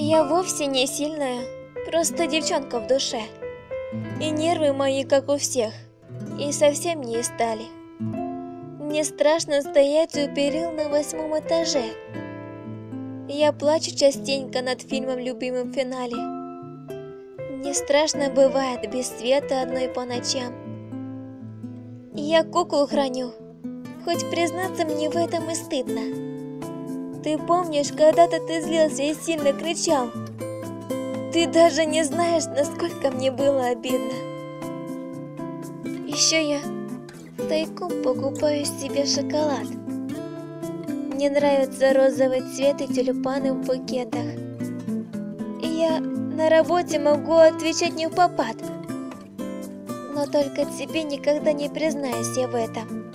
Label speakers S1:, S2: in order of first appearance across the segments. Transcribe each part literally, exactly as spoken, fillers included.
S1: Я вовсе не сильная, просто девчонка в душе. И нервы мои, как у всех, и совсем не стали. Мне страшно стоять у перил на восьмом этаже. Я плачу частенько над фильмом любимым в финале. Мне страшно бывает без света одной по ночам. Я куклу храню, хоть признаться мне в этом и стыдно. Ты помнишь, когда-то ты злился и сильно кричал? Ты даже не знаешь, насколько мне было обидно. Еще я тайком покупаю себе шоколад. Мне нравится розовый цвет и тюльпаны в букетах. И я на работе могу отвечать не впопад. Но только тебе никогда не признаюсь я в этом.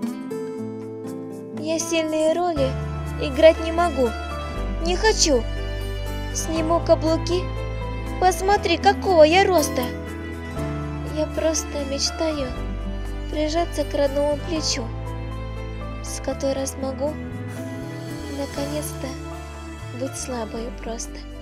S1: Я сильные роли играть не могу, не хочу. Сниму каблуки, посмотри, какого я роста. Я просто мечтаю прижаться к родному плечу, с которой смогу наконец-то быть слабой просто.